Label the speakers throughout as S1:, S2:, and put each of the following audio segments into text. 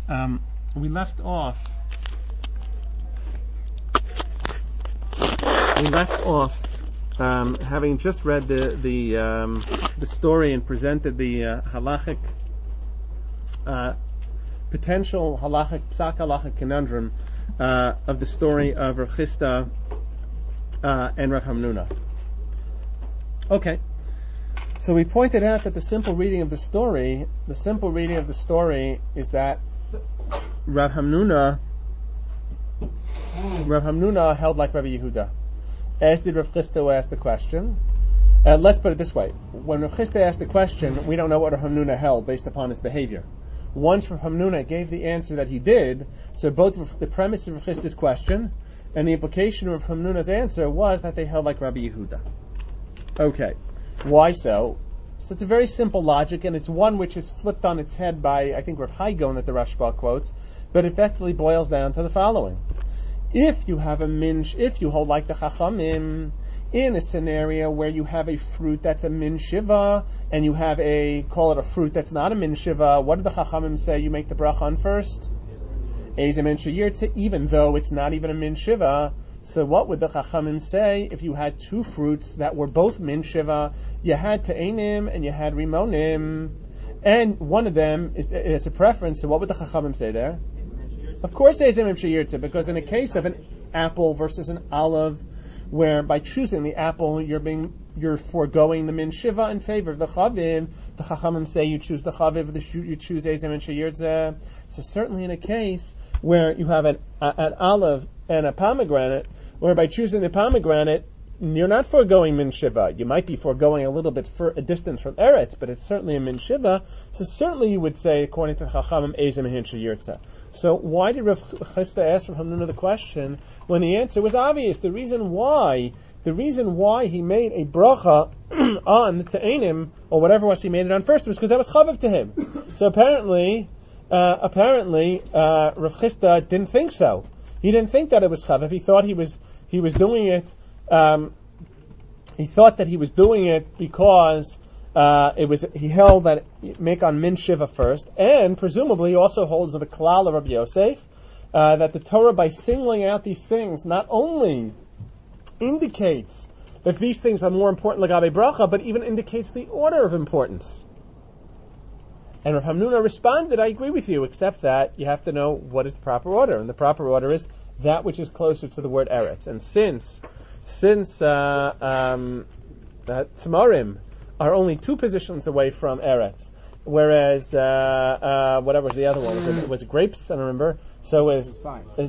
S1: We left off having just read the story and presented the halachic potential halachic psak halachic conundrum of the story of Rav Chisda and Rav Hamnuna. Okay, so we pointed out that the simple reading of the story is that Rav Hamnuna held like Rabbi Yehuda, as did Rav Chisda, who asked the question. Let's put it this way: when Rav Chisda asked the question, we don't know what Rav Hamnuna held based upon his behavior. Once Rav Hamnuna gave the answer that he did, so both the premise of Rav Chisda's question and the implication of Rav Hamnuna's answer was that they held like Rabbi Yehuda. Okay, why so? So it's a very simple logic, and it's one which is flipped on its head by, I think, Rav Hai Gaon that the Rashba quotes, but it effectively boils down to the following. If you hold like the Chachamim, in a scenario where you have a fruit that's a min shiva, and you have call it a fruit that's not a min shiva, what did the Chachamim say you make the bracha on first? Eze min sheyirtze, even though it's not even a min shiva. So what would the Chachamim say if you had two fruits that were both min shiva? You had te'enim and you had rimonim, and one of them is a preference. So what would the Chachamim say there? Of course, eze min sheyirtze, because in a case of an apple versus an olive, where by choosing the apple you're foregoing the min shiva in favor of the chaviv, the Chachamim say you choose the chaviv, you choose eze min sheyirtze. So certainly in a case where you have an olive and a pomegranate, where by choosing the pomegranate, you're not foregoing min shiva. You might be foregoing a little bit a distance from eretz, but it's certainly a min shiva. So certainly you would say, according to the Chachamim, eze min sheyirtze. So why did Rav Chisda ask Rav Hamnuna the question when the answer was obvious? The reason why he made a bracha on te'enim, or whatever it was he made it on first, was because that was chaviv to him. So apparently Rav Chisda didn't think so. He didn't think that it was chaviv. He thought he was doing it. He thought that he was doing it because he held that make on min shiva first, and presumably he also holds the klal of Rabbi Yosef that the Torah, by singling out these things, not only indicates that these things are more important l'gabe bracha, but even indicates the order of importance. And Rav Hamnuna responded, I agree with you, except that you have to know what is the proper order, and the proper order is that which is closer to the word eretz. And since Tamarim are only two positions away from eretz, whereas whatever was the other one, was it grapes? I don't remember. So was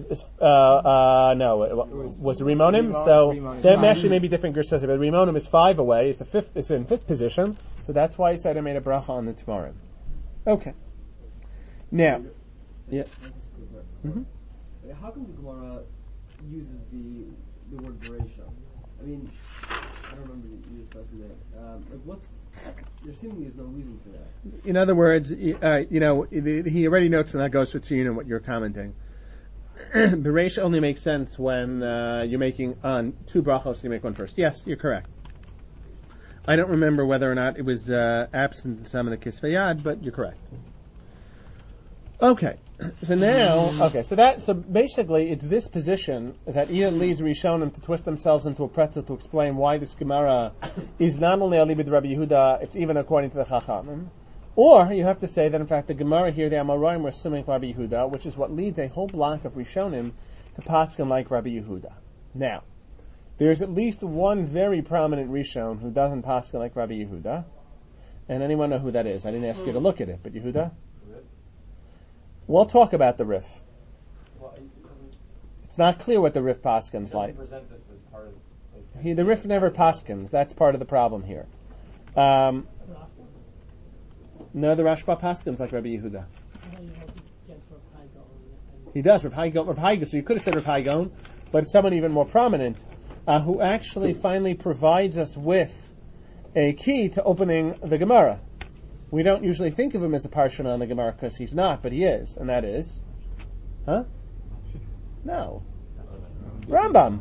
S1: Rimonim. So there actually may be different gersas, but Rimonim is 5 away. It's in fifth position. So that's why he said I made a bracha on the Tamarim. Okay. Now, yeah. Mm-hmm.
S2: How come the Gemara uses the word Bereisha? I mean, I don't remember you discussing that. There seemingly is no reason for that.
S1: In other words, he already notes, and that goes for Tziyun and what you're commenting. Bereisha only makes sense when you're making on two brachos, you make one first. Yes, you're correct. I don't remember whether or not it was absent in some of the Kisvei Yad, but you're correct. Okay. So basically it's this position that Ian leads Rishonim to twist themselves into a pretzel to explain why this Gemara is not only Alibid Rabbi Yehuda, it's even according to the Chachamim. Or you have to say that in fact the Gemara here, the Amoraim, were assuming Rabbi Yehuda, which is what leads a whole block of Rishonim to paskin like Rabbi Yehuda. Now, there's at least one very prominent Rishon who doesn't paskin like Rabbi Yehuda. And anyone know who that is? I didn't ask you to look at it, but Yehuda? We'll talk about the Rif. It's not clear what the Rif paskins like. The Rif never paskins. That's part of the problem here. No, the Rashba paskins like Rabbi Yehuda. He does, Rav Hai Gaon. So you could have said Rav Hai Gaon, but it's someone even more prominent who actually finally provides us with a key to opening the Gemara. We don't usually think of him as a parshan on the Gemara because he's not, but he is, and that is, No, Rambam.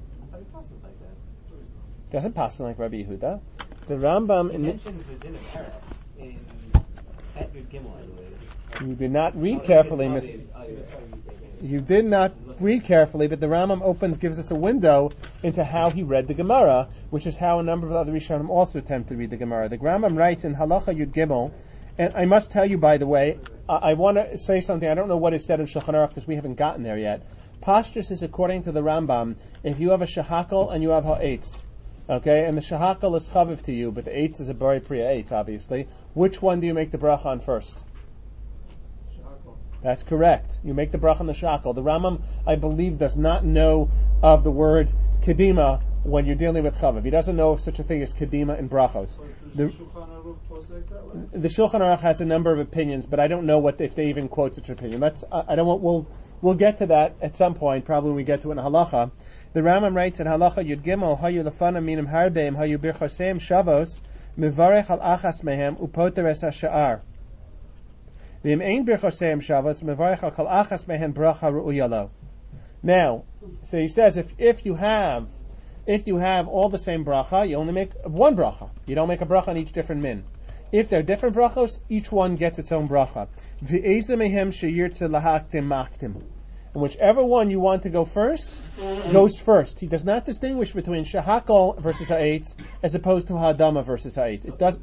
S1: Doesn't pass like Rabbi Yehuda. The Rambam
S3: mentions the din of Eretz in Yud Gimel, I believe.
S1: You did not read carefully, You did not read carefully, but the Rambam gives us a window into how he read the Gemara, which is how a number of other Rishonim also attempt to read the Gemara. The Rambam writes in Halacha Yud Gimel, and I must tell you, by the way, I want to say something. I don't know what is said in Shulchan Aruch because we haven't gotten there yet. Pashtus is according to the Rambam, if you have a shahakal and you have ha'etz, okay, and the shahakal is chaviv to you, but the eitz is a bari priya eitz, obviously, which one do you make the bracha on first? That's correct. You make the bracha on the shakal. The Rambam, I believe, does not know of the word kedima when you're dealing with chavav. He doesn't know of such a thing as kedima in brachos. The Shulchan Aruch has a number of opinions, but I don't know if they even quote such an opinion. We'll get to that at some point, probably when we get to it in halacha. The Rambam writes in halacha Yud Gimel, hayu lefana minim harbeim, hayu birchoseim shavos, mevarech al achas mehem, upoter es hasha'ar. Now, so he says if you have all the same bracha, you only make one bracha. You don't make a bracha on each different min. If they're different brachos, each one gets its own bracha. And whichever one you want to go first, goes first. He does not distinguish between shahakal versus ha'etz as opposed to ha'adama versus ha'etz. It does.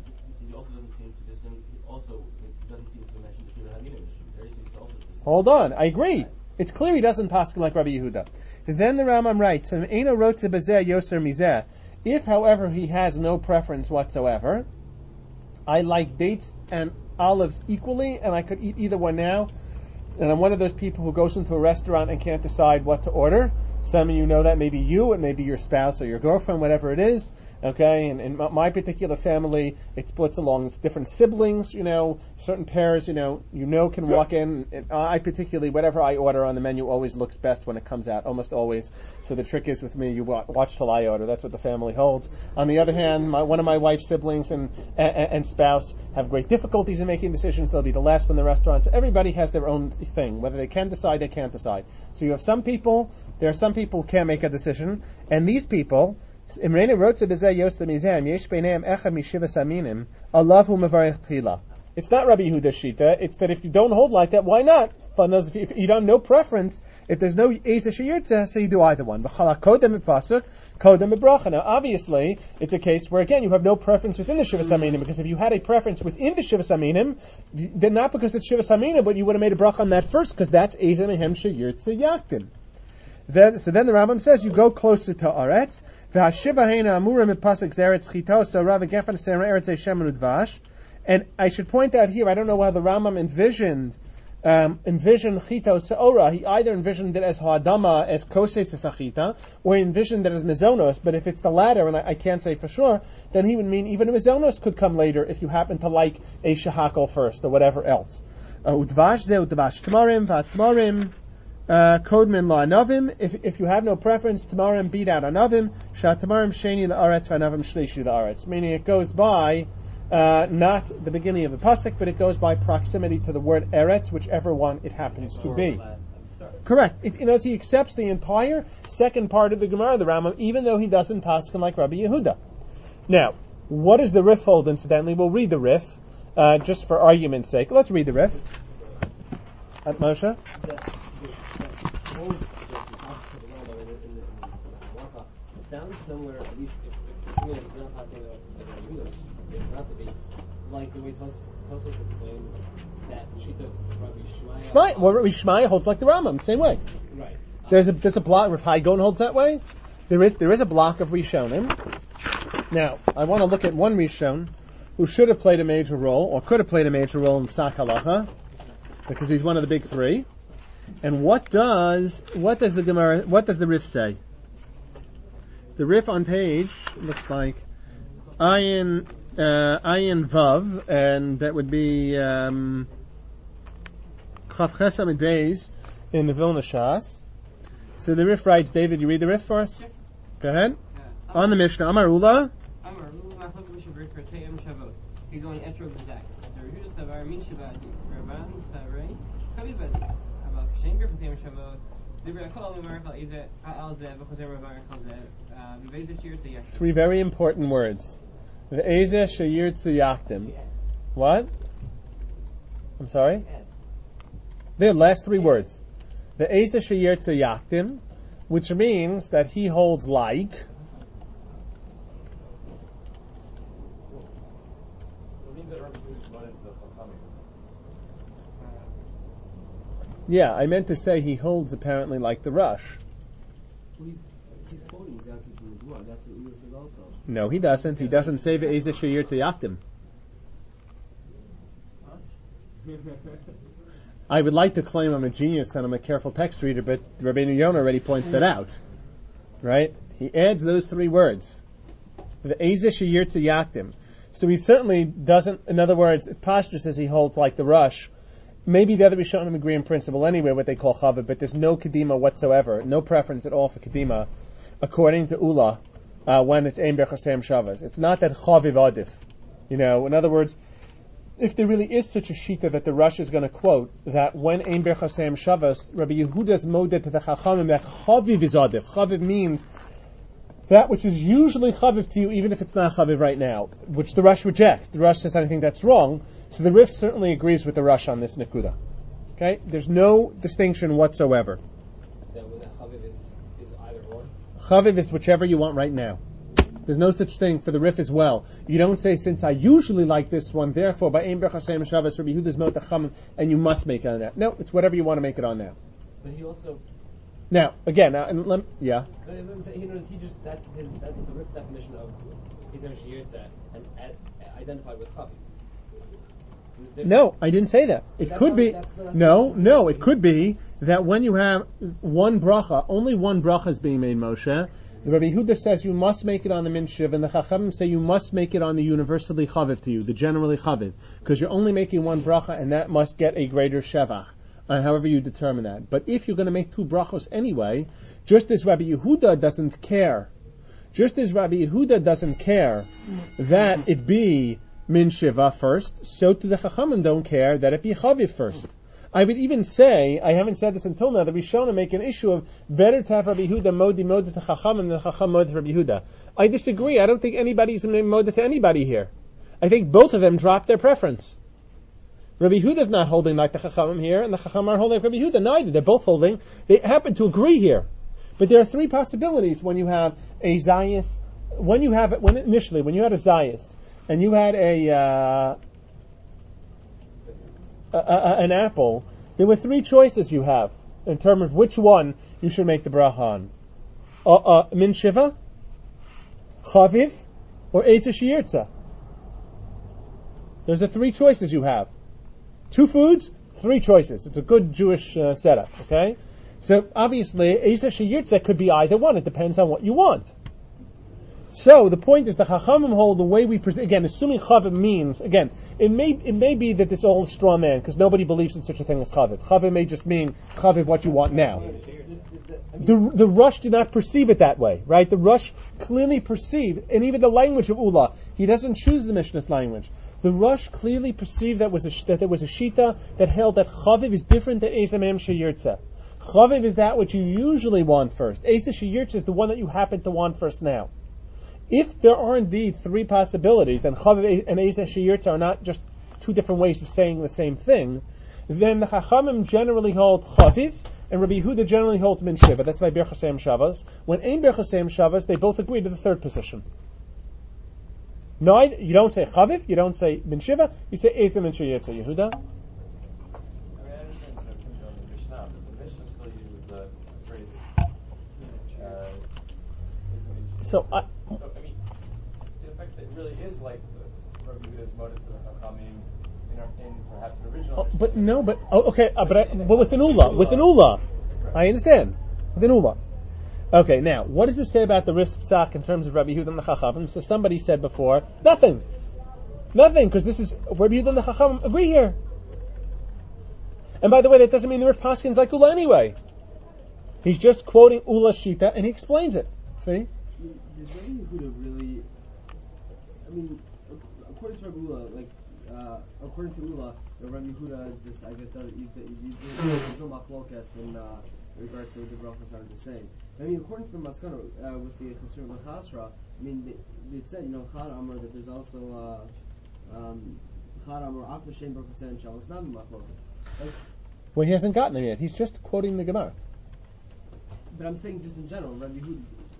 S1: Hold on, I agree. It's clear he doesn't paskin like Rabbi Yehuda. Then the Rambam writes, if, however, he has no preference whatsoever, I like dates and olives equally, and I could eat either one now, and I'm one of those people who goes into a restaurant and can't decide what to order. Some of you know that, maybe you, and maybe your spouse or your girlfriend, whatever it is. Okay, and in my particular family, it splits along. It's different siblings, certain pairs, can walk in. And I particularly, whatever I order on the menu always looks best when it comes out, almost always. So the trick is with me, you watch till I order. That's what the family holds. On the other hand, one of my wife's siblings and spouse have great difficulties in making decisions. They'll be the last one in the restaurant. So everybody has their own thing. Whether they can decide, they can't decide. So you have there are some people who can't make a decision, and these people, it's not Rabbi Yehuda's shita. It's that if you don't hold like that, why not? If you don't have no preference, if there's no Eza Sheyirtzeh, so you do either one. Now, obviously, it's a case where, again, you have no preference within the Shivas Aminim, because if you had a preference within the Shivas Aminim, then not because it's Shivas Aminim, but you would have made a bracha on that first, because that's Eza Mehem Sheyirtzeh Yaktim. So then the Rambam says you go closer to Aretz. And I should point out here, I don't know how the Rambam envisioned Chita Se'ora. He either envisioned it as Ha'adama, as Koses Sachita, or he envisioned it as Mizonos. But if it's the latter, and I can't say for sure, then he would mean even a Mizonos could come later if you happen to like a Shahakal first, or whatever else. Udvash ze udvash Tamarim v'atmarim. Kodmin la anavim. If you have no preference, tamarim beat out anavim. Shat tamarim sheni la'aretz v'anavim shlishi la'aretz. Meaning it goes by not the beginning of the pasuk, but it goes by proximity to the word eretz, whichever one it happens to be. Correct. He accepts the entire second part of the Gemara, the Rambam, even though he doesn't paskin like Rabbi Yehuda. Now, what does the Rif hold? Incidentally, we'll read the Rif just for argument's sake. Let's read the Rif. At Moshe.
S2: Sounds somewhere, at least if not passing not to be, like the way Tosfos explains that Shita Rabbi Shmaya.
S1: Rabbi Shmaya holds like the Rambam, same way.
S2: Right.
S1: There's a block. Rav Hai Gaon holds that way. There is a block of Rishonim. Now, I want to look at one Rishon who should have played a major role, or could have played a major role in Psak Halacha, because he's one of the big three. And what does the Rif say? The Rif on page looks like Ayin Vav, and that would be Chav Ches Amid Beis in the Vilna Shas. So the Rif writes, David, you read the Rif for us? Go ahead. On the Mishnah, Amar Ula.
S3: He's going etro b'zak. The Rehuda Savar Min Shabbat Rabban Savrei Chaviv Badi. About Kshenger V'Tem Shavot. Dibra Kol Mimarach Al Ize Al Zev V'Chotem Ravar Chal Zev. V'Veizer Shir Tzayaktim.
S1: Three very important words. V'Eizer Shir Tzayaktim. What? I'm sorry? The last three words. The Eisa Sheyirtze Yakdim, which means that he holds like.
S4: It means that Rabbi Yehuda's moed to the Chachamim.
S1: Yeah, I meant to say he holds apparently like the Rush.
S2: Well, he's quoting exactly from the Gemara. That's what Ula says also.
S1: No, he doesn't. He doesn't say the Eisa Sheyirtze Yakdim. I would like to claim I'm a genius and I'm a careful text reader, but Rabbeinu Yonah already points that out. Right? He adds those three words. The Eisa Sheyirtze Yakdim. So he certainly doesn't, in other words, Pashtus says he holds like the Rush. Maybe the other Rishonim agree in principle anyway, what they call Chaviv, but there's no Kedima whatsoever, no preference at all for Kedima, according to Ula, when it's Ein Bechosem Shavas. It's not that Chaviv Adif. In other words, if there really is such a shita that the Rush is going to quote, that when Ein Bechosem Shavas, Rabbi Yehuda's moded to the Chachamim, that Chaviv is Adif. Chaviv means that which is usually Chaviv to you, even if it's not Chaviv right now, which the Rush rejects. The Rush says anything that's wrong, so the Rif certainly agrees with the Rush on this Nakuda. Okay? There's no distinction whatsoever.
S4: Then when that Chaviv is either or?
S1: Chaviv is whichever you want right now. There's no such thing for the Rif as well. You don't say, since I usually like this one, therefore by Ein Bechosem Shavas, Rabbi Yehuda's Moed Chachamim, and you must make it on that. No, it's whatever you want to make it on now.
S4: But he also...
S1: Now, again, yeah.
S4: He just that's the Rif's definition of Eisa Sheyirtze and identified with Chaviv.
S1: No, I didn't say that. It could be. No, it could be that when you have one bracha, only one bracha is being made, Moshe. The Rabbi Yehuda says you must make it on the min shiv, and the Chachamim say you must make it on the universally chaviv to you, the generally chaviv, because you're only making one bracha, and that must get a greater shevach, however you determine that. But if you're going to make two brachos anyway, just as Rabbi Yehuda doesn't care that it be min shiva first, so do the Chachamim don't care that it be chaviv first. I would even say, I haven't said this until now, that Rishonim make an issue of better to have Rabbi Yehuda moed to Chachamim than Chacham moed to Rabbi Yehuda. I disagree. I don't think anybody's moed to anybody here. I think both of them dropped their preference. Rabbi Yehuda's not holding like the Chachamim here, and the Chachamim are holding like Rabbi Yehuda. Neither. They're both holding. They happen to agree here. But there are three possibilities when you have a Zayas. When you had a Zayas, and you had an apple, there were three choices you have in terms of which one you should make the bracha on. Min shiva, chaviv, or Eisa Sheyirtze. Those are three choices you have. Two foods, three choices. It's a good Jewish setup, okay? So obviously, Eisa Sheyirtze could be either one. It depends on what you want. So the point is, the Chachamim hold the way we present. Again, assuming Chaviv means, again, it may be that this all is straw man because nobody believes in such a thing as Chaviv. Chaviv may just mean Chaviv what you want now. The Rush did not perceive it that way, right? The Rush clearly perceived, and even the language of Ula, he doesn't choose the Mishnah's language. The Rush clearly perceived that there was a shita that held that Chaviv is different than Eisa Mem Sheyirtze. Chaviv is that which you usually want first. Eisa Sheyirtze is the one that you happen to want first now. If there are indeed three possibilities, then Chaviv and Eisa Sheyirtze are not just two different ways of saying the same thing, then the Chachamim generally hold Chaviv, and Rabbi Yehuda generally holds Min Shiva. That's by Bechosem Shavas. When Ein Bechosem Shavas, they both agree to the third position. No, you don't say Chaviv, you don't say Min Shiva, you say Eisa Min Sheyirtze. Yehuda?
S4: I understand the Mishnah, but the Mishnah still uses the phrase. The fact that it really is like Rabbi Yehuda's moed to the Chachamim in perhaps the original.
S1: But with an Ula, I understand. With an Ula. Okay, now, what does this say about the Rif's Psak in terms of Rabbi Yehuda and the Chachamim? So somebody said before, nothing, because this is Rabbi Yehuda and the Chachamim agree here. And by the way, that doesn't mean the Rif Paskin's like Ula anyway. He's just quoting Ula's Shita, and he explains it. See?
S2: Does Rabbi Yehuda really? According to Rabbi Ula, according to Ula, Rabbi Yehuda just, I guess, there's no machlokas in regards to the brachos aren't the same. According to the Maskana with the Chasur L'Chasra, they said, Chad Amar, that there's also Chad Amar Akvashem Brachos and Shalos Navi machlokas.
S1: Well, he hasn't gotten them yet. He's just quoting the Gemara.
S2: But I'm saying just in general, Rabbi Yehuda.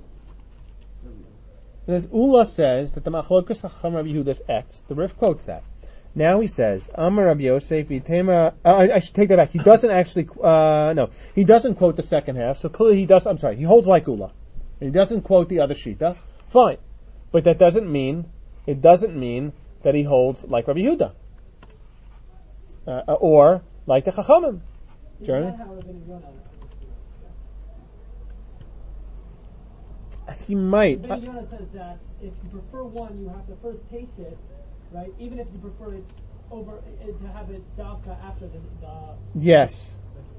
S1: As Ula says that the Machlokas Chacham Rabbi Yehuda is X. The Rif quotes that. Now he says, Amar Rabbi Yosef Itema. I should take that back. He doesn't actually. No, he doesn't quote the second half. So clearly he does. I'm sorry. He holds like Ula, and he doesn't quote the other Shita. Fine, but that doesn't mean. It doesn't mean that he holds like Rabbi Yehuda, or like the Chachamim. Jeremy? He might.
S5: Ben Yonah says that if you prefer one, you have to first taste it, right? Even if you prefer it over to have it davka after the.
S1: Yes.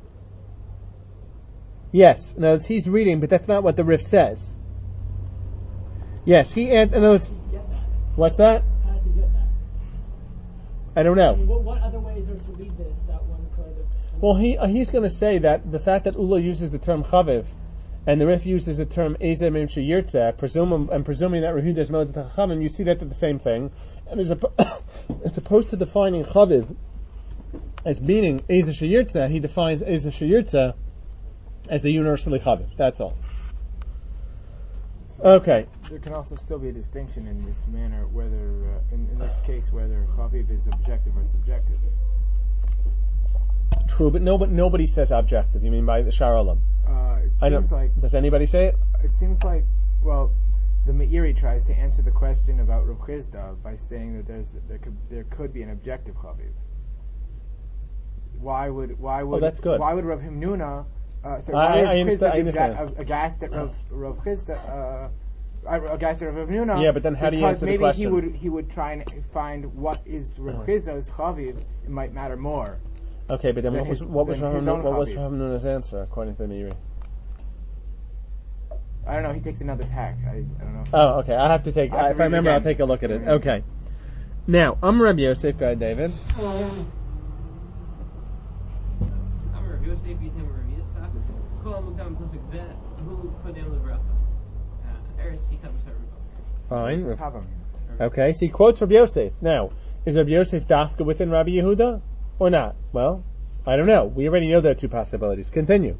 S1: Yes. No, he's reading, but that's not what the Rif says. Yes, he. No, it's.
S5: Get that?
S1: What's that?
S5: How does he get that?
S1: I don't know.
S5: I mean, what other ways are to read this that one could?
S1: Well, he's going to say that the fact that Ula uses the term chaviv, and the Rif uses the term Ezeh Mim Sheyirtzeh, presuming that Rehuda is Moed Chachamim, you see that they're the same thing. And as opposed to defining Chaviv as meaning Ezeh Sheyirtzeh, he defines Ezeh Sheyirtzeh as the universally Chaviv. That's all. Okay.
S6: There can also still be a distinction in this manner, whether, in this case, whether Chaviv is objective or subjective.
S1: True, but nobody says objective. You mean by the Shar Olam?
S6: It seems like.
S1: Does anybody say it?
S6: It seems like, well, the Meiri tries to answer the question about Rav Chisda by saying that there could be an objective Chaviv. Why would
S1: that's good.
S6: Why would Rav Himnuna?
S1: I understand.
S6: Aghast at Rav Chisda? Aghast at Rav Himnuna.
S1: Yeah, but then how do you answer the question?
S6: Maybe he would try and find what is Rav Chisda's Chaviv. It might matter more.
S1: Okay, but then what was Rav Himnuna's answer according to the Meiri?
S6: I don't know. He takes another tack. I don't know.
S1: Oh, okay. I have to take. If I remember, I'll take a look at it. Okay. Now, I'm Rabbi Yosef. Go ahead, David.
S3: I'm Rabbi Yosef. You tell me Rabbi Yosef. It's called Mukam Pusik Zeh. Who put down the bracha? Eretz Ikam Sarva.
S1: Fine. Okay. So he quotes Rabbi Yosef. Now, is Rabbi Yosef dafka within Rabbi Yehuda or not? Well, I don't know. We already know there are two possibilities. Continue.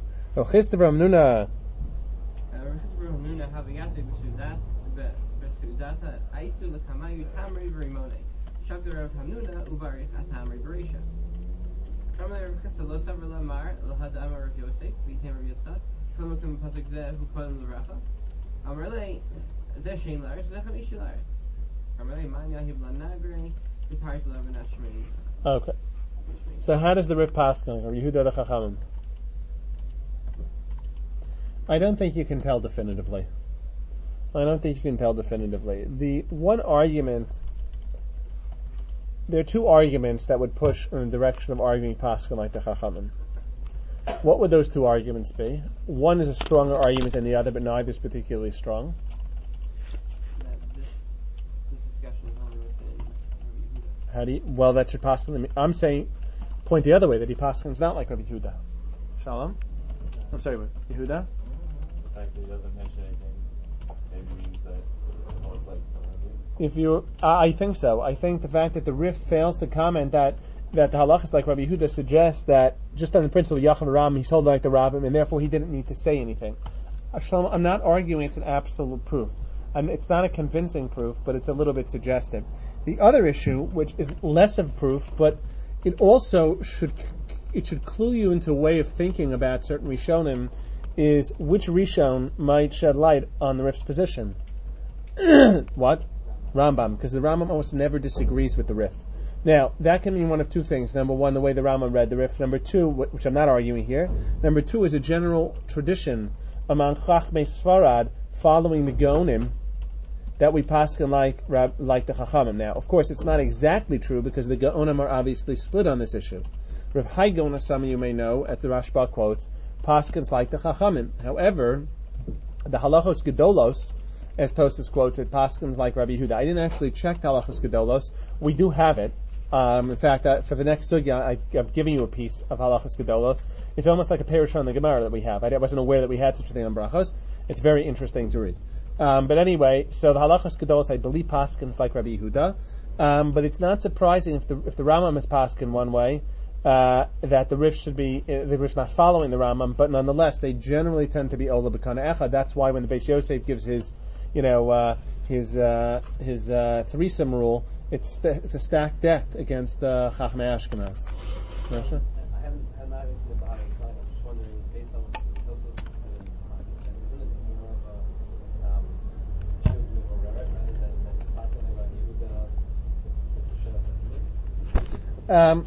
S1: Okay. So how does the Rif Paskin or Yehuda the Chachamim? I don't think you can tell definitively. The one argument, there are two arguments that would push in the direction of arguing Paskin like the Chachamim. What would those two arguments be? One is a stronger argument than the other, but neither is particularly strong. Well, that should possibly. I'm saying, point the other way, that he Paskins not like Rabbi Yehuda. Shalom? I'm sorry, what? Yehuda?
S7: The fact that he doesn't mention anything maybe means that it holds like
S1: I think so. I think the fact that the Rif fails to comment that the halachas like Rabbi Yehuda suggests that just on the principle of Yacham Ram, he's holding like the Rabbim, and therefore he didn't need to say anything. Shalom, I'm not arguing it's an absolute proof. It's not a convincing proof, but it's a little bit suggestive. The other issue, which is less of proof, but it also should clue you into a way of thinking about certain Rishonim, is which Rishon might shed light on the Rif's position. What? Rambam, because the Rambam almost never disagrees with the Rif. Now, that can mean one of two things. Number one, the way the Rambam read the Rif. Number two, which I'm not arguing here. Number two is a general tradition among Chachmei Sfarad following the Gaonim that we paskin like the Chachamim. Now, of course, it's not exactly true because the Gaonim are obviously split on this issue. Rav Hai Gaon, some of you may know, as the Rashba quotes, paskins like the Chachamim. However, the Halachos Gedolos, as Tosas quotes it, paskins like Rabbi Yehuda. I didn't actually check the Halachos Gedolos. We do have it. In fact, for the next sugya, I'm giving you a piece of Halachos Gedolos. It's almost like a perush on the Gemara that we have. I wasn't aware that we had such a thing on brachos. It's very interesting to read. But anyway, so the Halachos Gedolos, I believe, paskins like Rabbi Yehuda. But it's not surprising if the Rambam is paskin one way, that the Rif should be the Rif not following the Rambam, but nonetheless they generally tend to be Ola B'Kana Echad. That's why when the Beis Yosef gives his threesome rule, it's a stacked deck against Chachmei Ashkenaz. No, sure?
S4: I haven't seen the Bahai inside. I'm just wondering, based on what the Tosfos isn't it more of a Shiv or Reret rather than possibly about Yehuda?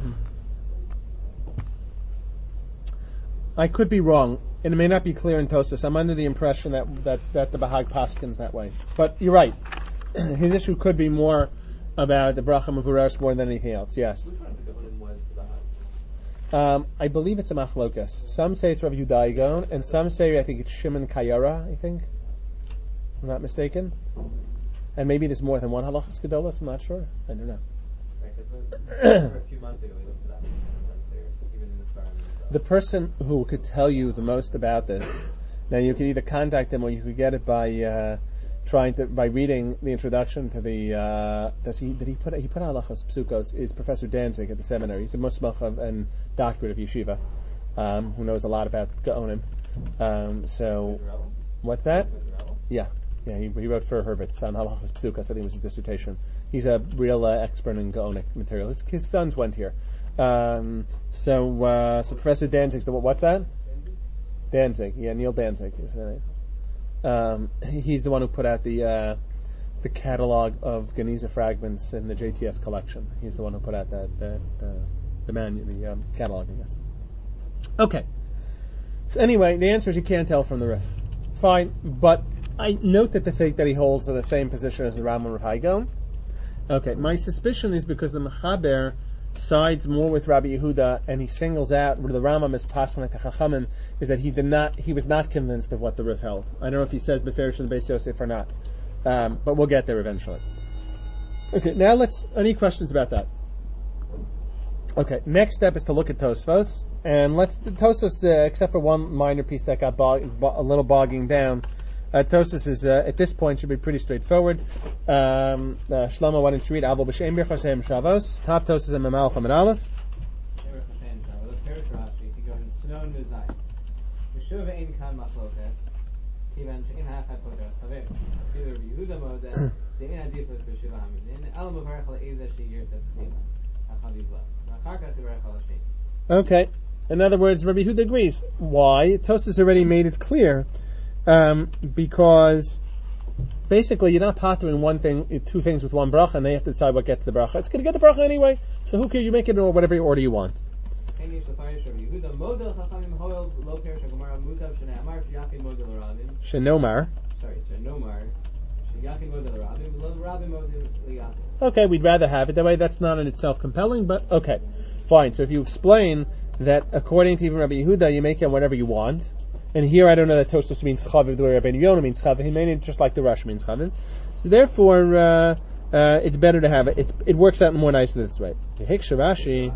S1: I could be wrong, and it may not be clear in Tosfos. I'm under the impression that the Bahag paskins that way. But you're right. His issue could be more about the Bracha Mevureres more than anything else. Yes.
S4: Which one of the Geonim was the Bahai?
S1: I believe it's a machlokas. Some say it's Rav Yehuda Igon, and some say I think it's Shimon Kayara. I think, if I'm not mistaken. And maybe there's more than one halachas gedolos. I'm not sure. I don't know.
S4: Right, because a few months ago we looked at that. It was unclear, even in the Star.
S1: The person who could tell you the most about this, now you can either contact him or you could get it by reading the introduction to the he put halachos psukos, is Professor Danzig at the seminary. He's a musmach and doctorate of yeshiva, who knows a lot about Gaonim. So what's that? Yeah, he wrote for Hurwitz on halachos psukas. I think it was his dissertation. He's a real expert in Gaonic material. His sons went here. So Professor Danzig's what's that? Danzig, yeah, Neil Danzig is his name. He's the one who put out the catalog of Geniza fragments in the JTS collection. He's the one who put out the catalog, I guess. Okay. So anyway, the answer is you can't tell from the Rif. Fine, but I note that the fact that he holds the same position as the Rambam Rav Haigon. Okay, my suspicion is because the Mechaber sides more with Rabbi Yehuda, and he singles out where the Rambam is passing like the Chachamim, is that he was not convinced of what the Rif held. I don't know if he says Beferish and Beis Yosef or not, but we'll get there eventually. Okay, now any questions about that? Okay, next step is to look at Tosfos, and Tosfos, except for one minor piece that got a little bogging down, Tosfos is at this point should be pretty straightforward. Shlomo, why don't you read Abel B'Shem Birchosem Shavos? Top Tosfos and Mamal Chum and Aleph. Okay. In other words, Rabbi Yehuda agrees. Why? Tosfos already made it clear. Because basically you're not pattering two things with one bracha, and they have to decide what gets the bracha. It's going to get the bracha anyway, so who cares? You make it in whatever order you want. Shenomar. Okay, we'd rather have it that way. That's not in itself compelling, but okay, fine. So if you explain that according to even Rabbi Yehuda, you make it whatever you want. And here I don't know that Tosfos means chaviv the way Rabbeinu Yonah means chaviv. He made it just like the Rush means chaviv. So therefore, it's better to have it. It works out more nicely this way. The Hiksha Rashi.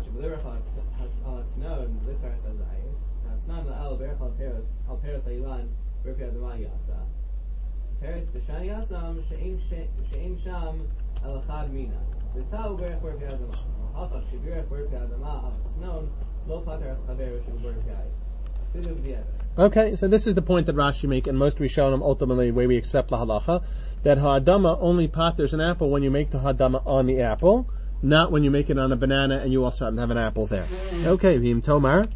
S1: Okay, so this is the point that Rashi make, and most Rishonim ultimately, the way we accept the halacha, that ha'adama only patters an apple when you make the ha'adama on the apple, not when you make it on a banana and you also happen to have an apple there. Okay, Vim Tomar.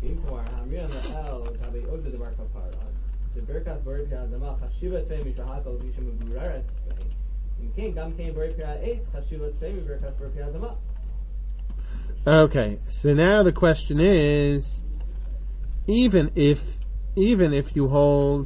S1: Okay, so now the question is, even if you hold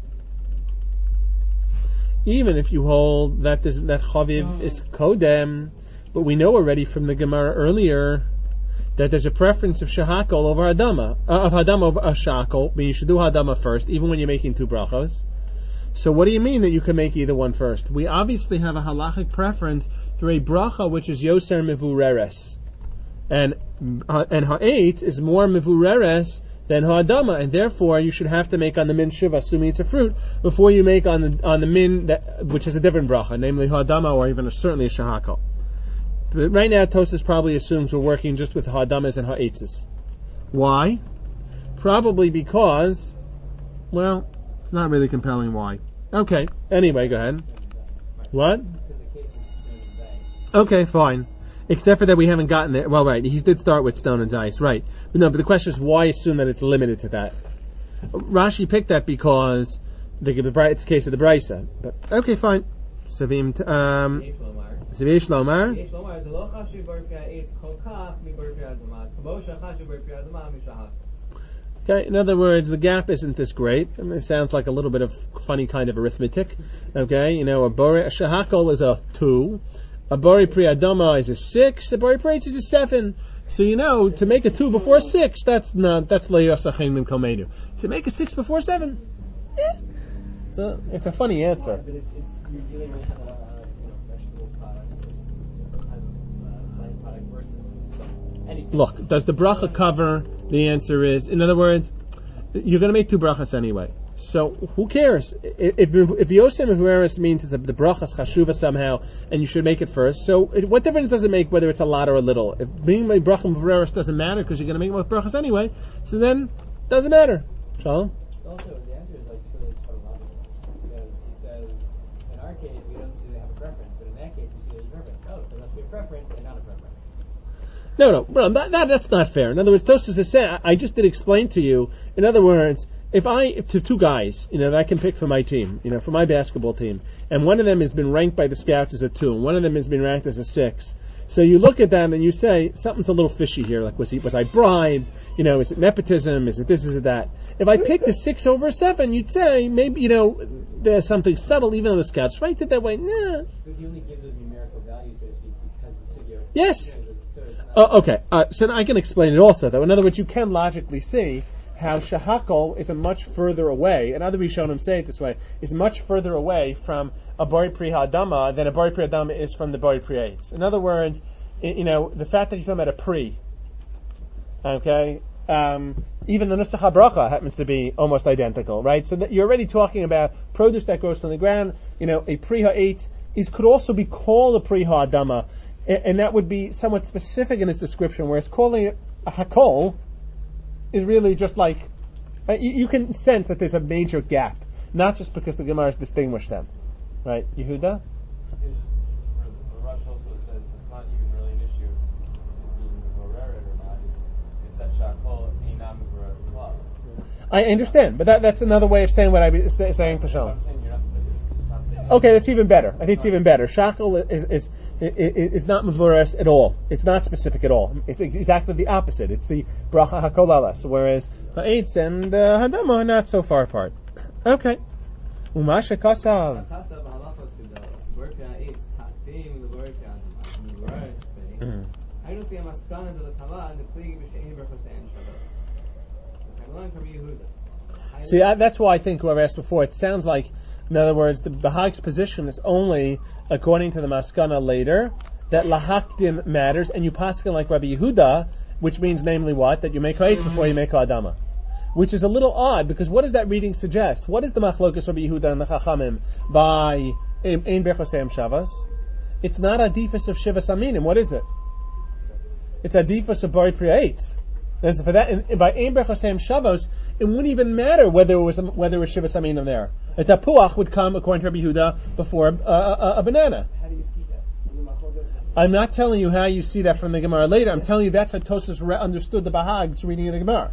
S1: that chaviv is kodem, but we know already from the Gemara earlier that there's a preference of shahakol over hadama, of hadama over shahakol, but you should do hadama first, even when you're making two brachos. So what do you mean that you can make either one first? We obviously have a halachic preference for a bracha which is yoser mevureres, and ha'et is more mevureres than ha'adama, and therefore you should have to make on the min shiva, assuming it's a fruit, before you make on the min which is a different bracha, namely ha'adama or even certainly a shahakal. But right now, Tosas probably assumes we're working just with ha'adamas and ha'etzes. Why? Probably because, well, it's not really compelling why. Okay, anyway, go ahead. What? Okay, fine. Except for that we haven't gotten there. Well, right, he did start with stone and dice, right. But no, but the question is why assume that it's limited to that? Rashi picked that because it's the case of the Brisa. But, okay, fine. Savim, Savim Shlomar. Okay, in other words, the gap isn't this great. I mean, it sounds like a little bit of funny kind of arithmetic. Okay, a shahakol is a 2, a bori pri adama is a 6, a bori pri eitz is a 7. So to make a 2 before 6, that's le'yosachin min komedu. To make a 6 before 7, so it's a funny answer.
S4: But you're dealing with vegetable product, some type of plant product versus anything.
S1: Look, does the bracha cover? The answer is, in other words, you're going to make 2 brachas anyway. So who cares? If Yosem Averis means that the brachas chashuva somehow, and you should make it first. So what difference does it make whether it's a lot or a little? If being my bracha Averis doesn't matter because you're going to make both brachas anyway, so then it doesn't matter. Shalom.
S4: Also, the answer is really tautological because he says, in our case, we don't see they have a preference, but in that case, we see there's a preference. Oh, so there must be a preference and not a preference.
S1: No, that's not fair. In other words, Tosfos is saying, I just did explain to you. In other words, if to 2 guys, that I can pick for my team, for my basketball team, and one of them has been ranked by the scouts as a 2, and one of them has been ranked as a 6. So you look at them and you say something's a little fishy here. Like was I bribed? Is it nepotism? Is it this? Is it that? If I picked a 6 over a 7, you'd say maybe there's something subtle, even though the scouts ranked it that way. Nah.
S4: But he only gives a numerical value, so to speak, because the sugya.
S1: Yes. Okay, so I can explain it also, though. In other words, you can logically see how shahakol is a much further away, and other Rishonim say it this way, is much further away from a bori pri ha'adama than a bori pri ha'adama is from the bori pri eitz. In other words, the fact that you're talking about a pri, okay, even the nusach habracha happens to be almost identical, right? So that you're already talking about produce that grows on the ground. A pri ha'etz could also be called a pri ha'adama, and that would be somewhat specific in its description, whereas calling it a hakol is really just like, you can sense that there's a major gap, not just because the Gemara has distinguished them. Right, Yehuda?
S7: The Rush also says it's not even really an issue of being Moreret or not, it's that Shakol Einam Moreret Club.
S1: I understand, but that's another way of saying what I was saying to Shalom.
S7: I'm saying you're not saying
S1: Okay, that's even better. I think it's even better. Shakol is not mevoras at all. It's not specific at all. It's exactly the opposite. It's the bracha hakol alas, whereas ha'etz and hadama are not so far apart. Okay. Umasha kasav. See, that's why I think whoever asked before, it sounds like, in other words, the Bahag's position is only, according to the Maskana later, that lahakdim matters, and you paskin like Rabbi Yehuda, which means namely what? That you make ha'etz before you make ha'adama. Which is a little odd, because what does that reading suggest? What is the machlokas Rabbi Yehuda and the Chachamim by Ein Bechosem Shavas? It's not a defus of Shivas Aminim. What is it? It's a defus of Bari Pri Eitz. And for that, by Ein Bechosem Shavos, it wouldn't even matter whether it was Shivas Aminim there. A tapuach would come, according to Rabbi Yehuda, before a banana.
S4: How do you see that?
S1: I'm not telling you how you see that from the Gemara later. I'm telling you that's how Tosas understood the Bahag's reading of the Gemara.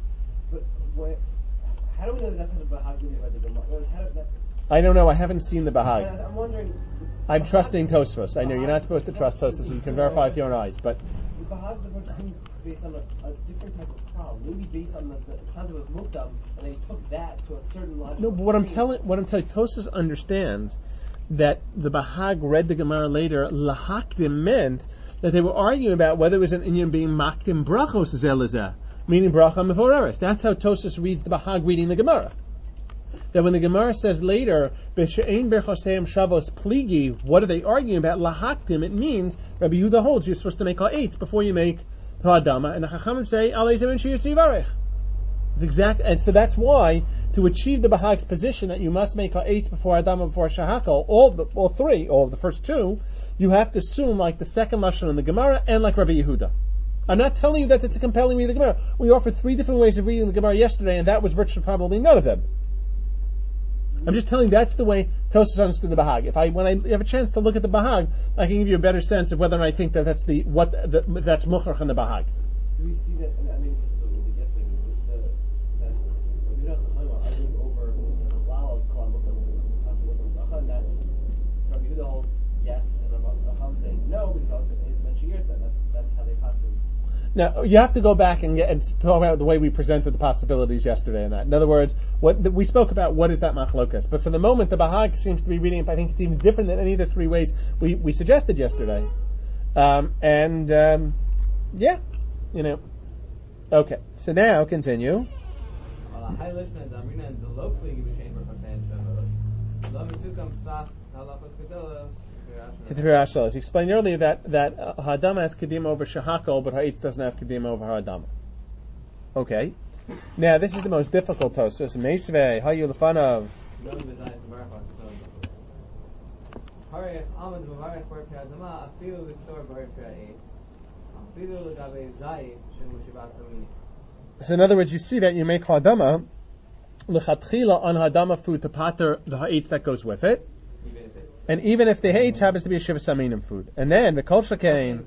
S4: How do we know that's how the Bahag read the Gemara?
S1: I don't know. I haven't seen the Bahag.
S4: I'm wondering.
S1: I'm trusting Tosfos. I know you're not supposed to trust Tosfos. You can verify with your own eyes, but
S4: The Bahag's approach seems based on a different type of problem. Maybe based on the concept of mukdam, and then he took that to a certain logical.
S1: no. But what I'm telling, Tosfos understands that the Bahag read the Gemara later. Lahakdim meant that they were arguing about whether it was an Indian being makdim brachos zelazeh, meaning bracha mevoreres. That's how Tosfos reads the Bahag reading the Gemara. That when the Gemara says later, B'she'ein berchoseim shavos pligi, what are they arguing about? Lahakdim, it means, Rabbi Yehuda holds, you're supposed to make ha'etz before you make ha'adama, and the Chachamim say, Alei zemin sheyirtzi yivarech. It's exact, and so that's why to achieve the Bahag's position that you must make ha'etz before Adama before Shahakol, all of the first two, you have to assume like the second lashon in the Gemara and like Rabbi Yehuda. I'm not telling you that it's a compelling reading of the Gemara. We offered 3 different ways of reading the Gemara yesterday, and that was virtually probably none of them. I'm just telling you that's the way Tosfos understood the Bahag. When I have a chance to look at the Bahag, I can give you a better sense of whether or not I think that that's Mukhrach in the Bahag.
S4: Do we see that? I mean, this is what we did yesterday. That we don't have to talk about arguing over the klal of Kol HaMuktam with Bracha, and that Rabbi Yehuda holds yes, and Raham saying no because it's mentioned Yirtzeh. That's how they pass them.
S1: Now, you have to go back and talk about the way we presented the possibilities yesterday in that. In other words, we spoke about what is that machlokas. But for the moment, the Bahag seems to be reading it, I think it's even different than any of the 3 ways we suggested yesterday. Okay, so now continue. He explained earlier that Ha'adama has Kedim over Shahakol, but Ha'etz doesn't have Kedim over Ha'adama. Okay. Now, this is the most difficult Tosfos. Meisvei, Hayu Lefanav. So in other words, you see that you make Ha'adama L'chatchila on Ha'adama food to pater the Ha'etz that goes with it. And even if the Ha'etz happens to be a Shivas Aminim food. And then, the Kol Shekain.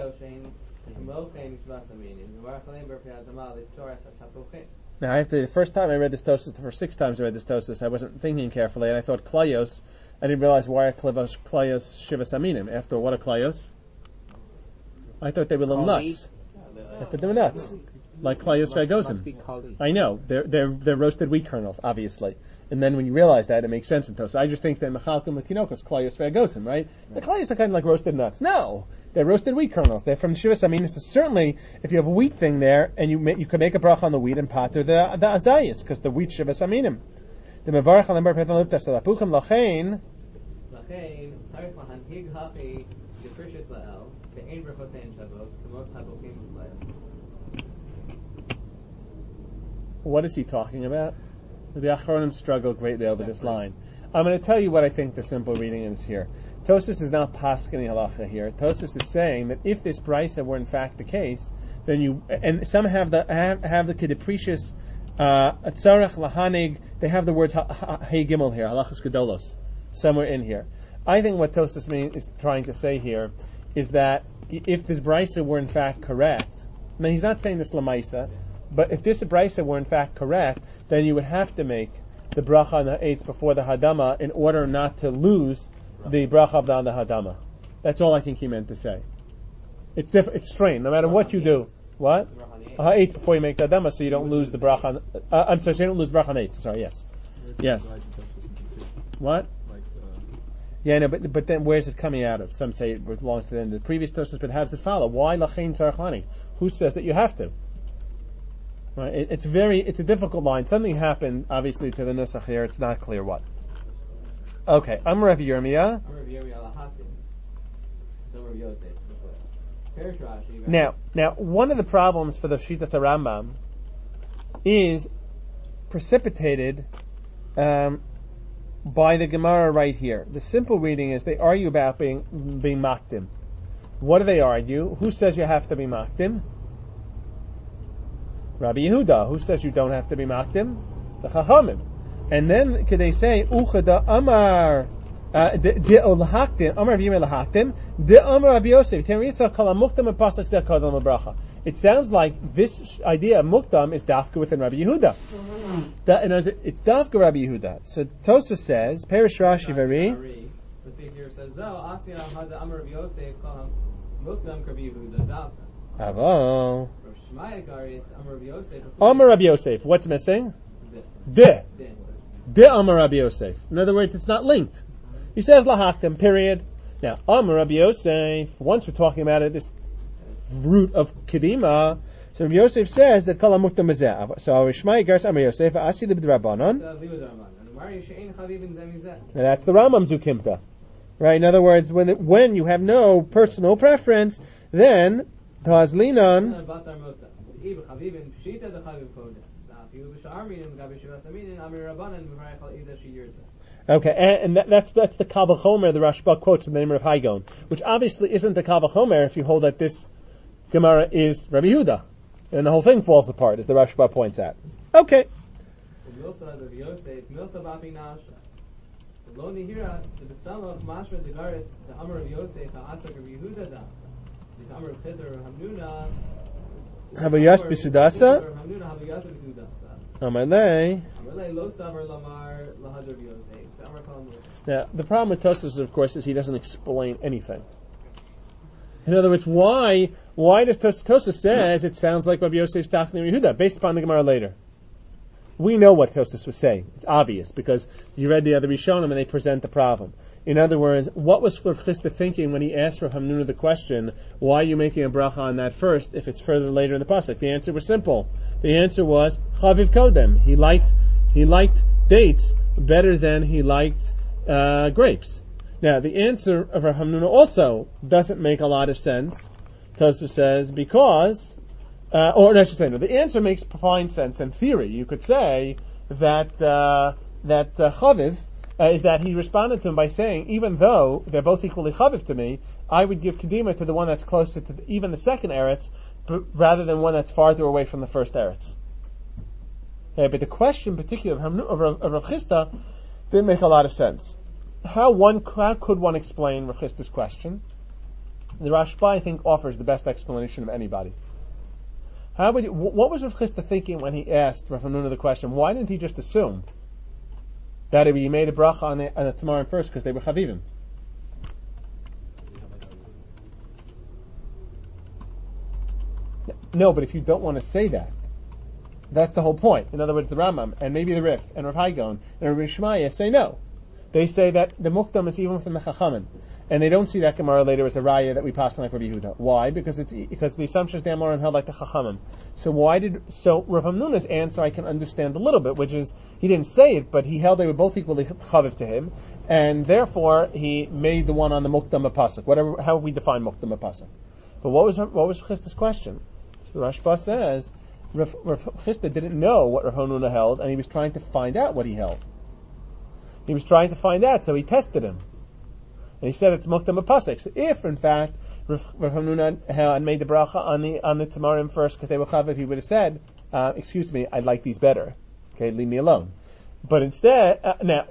S1: Now, the first time I read this Tosfos, the first 6 times I read this Tosfos, I wasn't thinking carefully, and I thought Klayos. I didn't realize why Klayos Shivas Aminim. After what are Klayos? I thought they were little nuts. I thought they were nuts. Like Klayos Vagozim. I know. They're roasted wheat kernels, obviously. And then when you realize that, it makes sense in Tosfos. I just think that Mechalkim Latinokos, Klayos Vagozim, right? The Klayos are kind of like roasted nuts. No! They're roasted wheat kernels. They're from Shivas Aminim. So certainly, if you have a wheat thing there, and you can make a bracha on the wheat and pater the azayis, because the wheat Shivas Aminim. The Mevarach Alam Bar Petan Liftas Alapuchim Lachein. Tzarich Lahanhig Hachi Yefrishis La'el Ve'ein Rechosein Shavos K'mot Habokim La'el. What is he talking about? The Achronim struggle greatly over this line. I'm going to tell you what I think the simple reading is here. Tosfos is not paskeni halacha here. Tosfos is saying that if this brisa were in fact the case, then and some have the kedeprecious tzarech lahanig. They have the words hey gimel here, halachos gedolos, somewhere in here. I think what Tosfos is trying to say here is that if this brisa were in fact correct, now he's not saying this lamaisa. But if this brisa were in fact correct, then you would have to make the bracha on the eitz before the hadama in order not to lose the bracha on the hadama. That's all I think he meant to say. It's different. It's strange. No matter what you do, what eitz before you make the hadama, so you don't lose the bracha. I'm sorry, so you don't lose the bracha on eitz. Sorry, yes. What? Yeah, no, but then where's it coming out of? Some say it belongs to the previous Tosfos, but how does it follow? Why lachein tzarich? Who says that you have to? Right, it's a difficult line. Something happened, obviously, to the nusach here. It's not clear what. Okay, I'm Rav Yirmiyah. Now, one of the problems for the Shitas Rambam is precipitated by the Gemara right here. The simple reading is they argue about being makdim. What do they argue? Who says you have to be makdim? Rabbi Yehuda. Who says you don't have to be makdim? The Chachamim. And then could they say Uchada Amar de olhaktim Amar V'yim elhaktim de Amar Rabbi Yosef Ten Ritzah Kol HaMuktam and Pasuk Zeh Kodol Bracha. It sounds like this idea of muktam is dafka within Rabbi Yehuda. It's dafka Rabbi Yehuda. So Tosfos says Perish Rashi Vari.
S4: The figure says Zo Asiyah Hada Amar Rabbi Yosef Kol HaMuktam Rabbi Yehuda dafka.
S1: Avo. Amar Rabbi Yosef. What's missing? De Amar Rabbi Yosef. In other words, it's not linked. He says lahaktim, period. Now, Amar Rabbi Yosef, once we're talking about it, this root of Kedima, so Rabbi Yosef says that Kol HaMuktam Bezeh. So Shmai Gars Amar Yosef, Asi Libid Rabbanon. Now that's the Rambam Zukimta. Right? In other words, when you have no personal preference, then Tazlinan. Okay, and that's the Kal V'chomer the Rashba quotes in the name of Haigon, which obviously isn't the Kal V'chomer if you hold that this Gemara is Rabbi Yehuda, and the whole thing falls apart, as the Rashba points out. Okay. Havayas b'sudasa. Amalei. Now, the problem with Tosfos, of course, is he doesn't explain anything. In other words, why does Tosfos says it sounds like Rabbi Yosef's Tachli Yehuda, based upon the Gemara later? We know what Tosfos was saying. It's obvious, because you read the other Rishonim and they present the problem. In other words, what was Rav Chisda thinking when he asked Rav Hamnuna the question, why are you making a bracha on that first if it's further later in the pasuk? The answer was simple. The answer was Chaviv Kodem. He liked dates better than he liked grapes. Now, the answer of Rav Hamnuna also doesn't make a lot of sense. Tosfos says because, the answer makes fine sense in theory. You could say that Chaviv is that he responded to him by saying, even though they're both equally Chaviv to me, I would give Kedima to the one that's closer to even the second Eretz, rather than one that's farther away from the first Eretz. Okay, but the question, particularly of Rav Chisda, didn't make a lot of sense. How could one explain Rav Chisda's question? The Rashba, I think, offers the best explanation of anybody. What was Rav Chisda thinking when he asked Rav Hamnuna the question? Why didn't he just assume that he made a bracha on the Tamarim first because they were Chavivim? No, but if you don't want to say that, that's the whole point. In other words, the Rambam and maybe the Rif and Rav Haigon and Rav Shmaya say no. They say that the Mukdam is even within the Chachamim, and they don't see that Gemara later as a raya that we pass on like Rabbi Yehuda. Why? Because the assumption is the Amorim held like the Chachamim. So Rav Hamnuna's answer I can understand a little bit, which is he didn't say it, but he held they were both equally chaviv to him, and therefore he made the one on the Mukdam a pasuk. How we define Mukdam a pasuk. But what was Chisda's question? So the Rashba says Rav Chisda didn't know what Rav Hamnuna held, and he was trying to find out what he held. He was trying to find out, so he tested him. And he said it's Mukdam Pasuk. So if, in fact, Rav Hamnuna had made the bracha on the Tamarim first because they were Chaviv, he would have said, excuse me, I like these better. Okay, leave me alone. But instead, now,